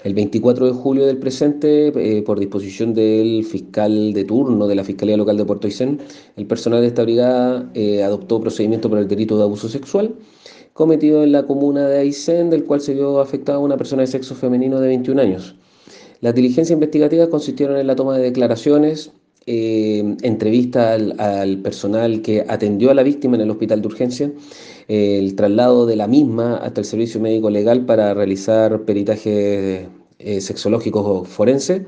El 24 de julio del presente, por disposición del fiscal de turno de la Fiscalía Local de Puerto Aysén, el personal de esta brigada adoptó procedimiento por el delito de abuso sexual cometido en la comuna de Aysén, del cual se vio afectada una persona de sexo femenino de 21 años. Las diligencias investigativas consistieron en la toma de declaraciones, entrevista al personal que atendió a la víctima en el hospital de urgencia, el traslado de la misma hasta el servicio médico legal para realizar peritajes sexológicos o forenses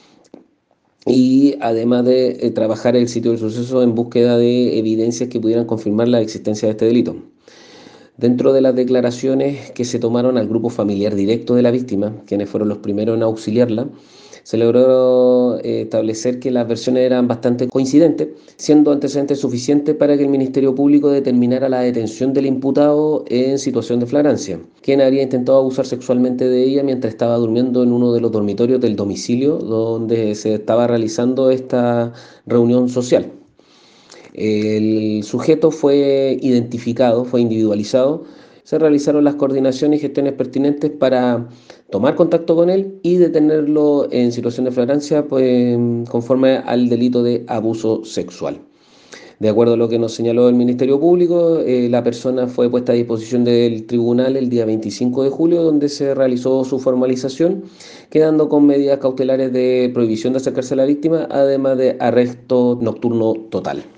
y además de trabajar el sitio del suceso en búsqueda de evidencias que pudieran confirmar la existencia de este delito. Dentro de las declaraciones que se tomaron al grupo familiar directo de la víctima, quienes fueron los primeros en auxiliarla, se logró establecer que las versiones eran bastante coincidentes, siendo antecedentes suficientes para que el Ministerio Público determinara la detención del imputado en situación de flagrancia, quien habría intentado abusar sexualmente de ella mientras estaba durmiendo en uno de los dormitorios del domicilio donde se estaba realizando esta reunión social. El sujeto fue identificado, fue individualizado, se realizaron las coordinaciones y gestiones pertinentes para tomar contacto con él y detenerlo en situación de flagrancia, pues, conforme al delito de abuso sexual. De acuerdo a lo que nos señaló el Ministerio Público, la persona fue puesta a disposición del tribunal el día 25 de julio, donde se realizó su formalización, quedando con medidas cautelares de prohibición de acercarse a la víctima, además de arresto nocturno total.